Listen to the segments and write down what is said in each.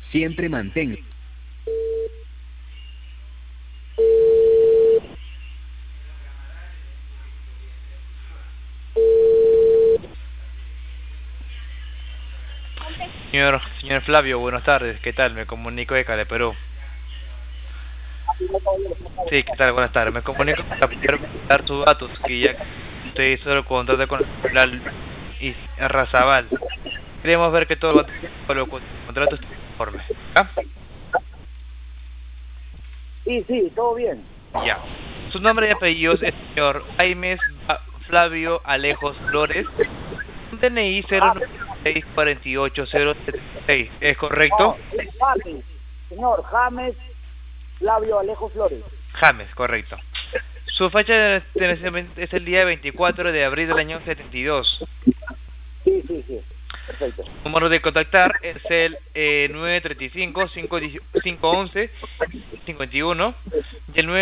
Siempre mantenga. Señor Flavio, buenas tardes. ¿Qué tal? Me comunico de Cali, Perú. Sí, ¿qué tal? Buenas tardes. Me comunico para poder dar sus datos, que ya usted hizo el contrato con la y Razabal. Queremos ver que todo los contratos estén conforme. ¿Ya? Sí, todo bien. Ya. Su nombre y apellidos es señor Jaime Flavio Alejos Flores. DNI 096-48076. ¿Es correcto? No, es James, señor James Flavio Alejo Flores. James, correcto. Su fecha de nacimiento es el día 24 de abril del año 72. Sí, perfecto. Número de contactar es el 935-511-51 y el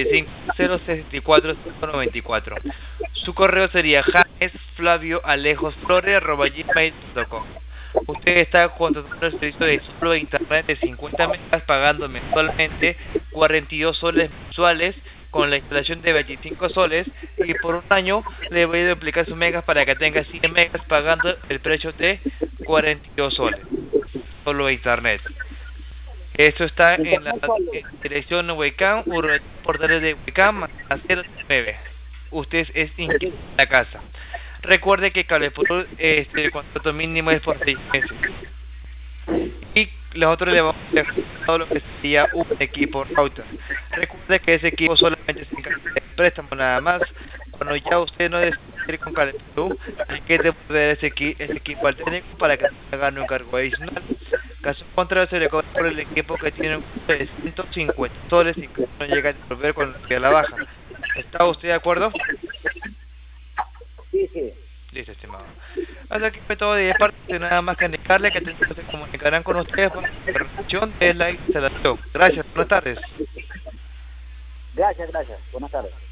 955-064-594. Su correo sería jamesflavioalejosflores@gmail.com. Usted está contratando el servicio de solo internet de 50 megas pagando mensualmente 42 soles mensuales con la instalación de 25 soles y por un año le voy a duplicar sus megas para que tenga 100 megas pagando el precio de 42 soles. Solo internet. Esto está en la dirección Huaycán, portales de Huaycán, a 09. Usted es inquilino de la casa. Recuerde que Cablefuturo, el contrato mínimo es por 6 meses. Y nosotros le vamos a dejar todo lo que sería un equipo router. Recuerde que ese equipo solamente se encarga de préstamo nada más. Cuando ya usted no decide ir con Cablefuturo, hay que devolver ese equipo al técnico para que hagan un cargo adicional. Caso contrario, se le cobra por el equipo que tiene un costo de 150 soles y que no llega a devolver cuando se la baja. ¿Está usted de acuerdo? Sí. Listo, estimado. Hasta aquí fue todo de parte, nada más que indicarle que se comunicarán con ustedes para la recepción de la instalación. Gracias, buenas tardes. Gracias. Buenas tardes.